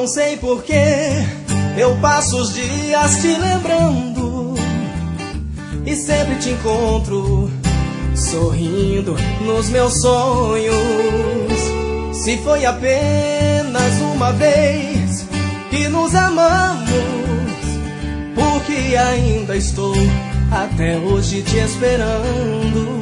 Não sei porquê, eu passo os dias te lembrando e sempre te encontro sorrindo nos meus sonhos. Se foi apenas uma vez que nos amamos, porque ainda estou até hoje te esperando.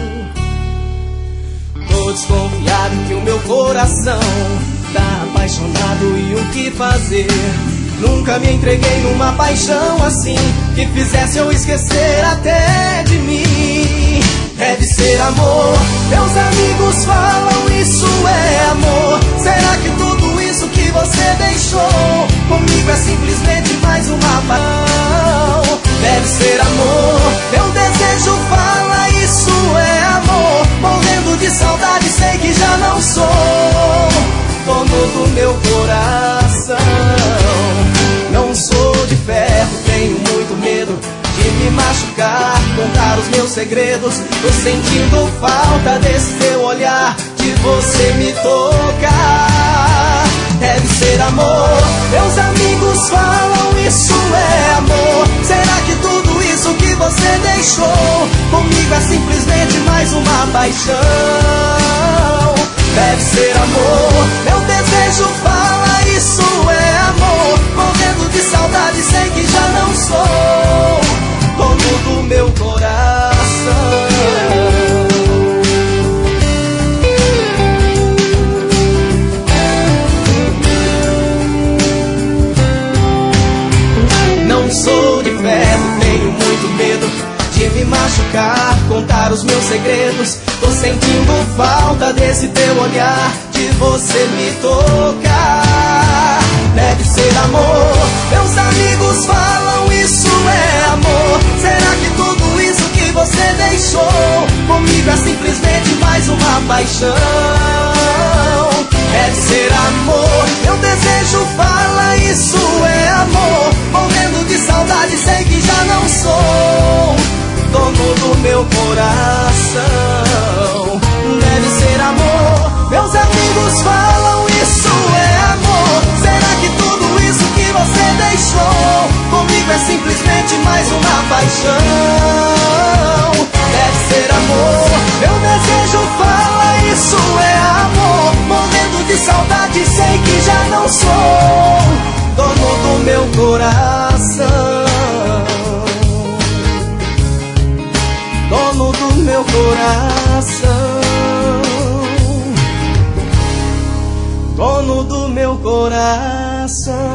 Tô desconfiado que o meu coração tá apaixonado e o que fazer? Nunca me entreguei numa paixão assim que fizesse eu esquecer até de mim. Deve ser amor, meus amigos falam isso é amor. Será que tudo isso que você deixou comigo é simplesmente mais uma paixão? Deve ser amor, meu desejo fala isso é amor. Morrendo de saudade, sei que já não sou dono do meu coração. Não sou de ferro, tenho muito medo de me machucar, contar os meus segredos. Tô sentindo falta desse teu olhar, de você me tocar. Deve ser amor, meus amigos falam isso é amor. Será que tudo isso que você deixou comigo é simplesmente mais uma paixão? Deve ser amor, meu desejo fala isso é amor. Morrendo de saudade, sei que já não sou dono do meu coração. Não sou de ferro, tenho muito medo de me machucar, contar os meus segredos. Tô sentindo falta desse teu olhar, de você me tocar. Deve ser amor, meus amigos falam isso é amor. Será que tudo isso que você deixou comigo é simplesmente mais uma paixão? Deve ser amor, meu desejo fala isso é amor. Morrendo de saudade, sei que já não sou dono do meu coração. Deve ser amor, meus amigos falam isso é amor. Será que tudo isso que você deixou comigo é simplesmente mais uma paixão? Deve ser amor, meu desejo fala isso é amor. Morrendo de saudade, sei que já não sou dono do meu coração. Dono do meu coração. Dono do meu coração.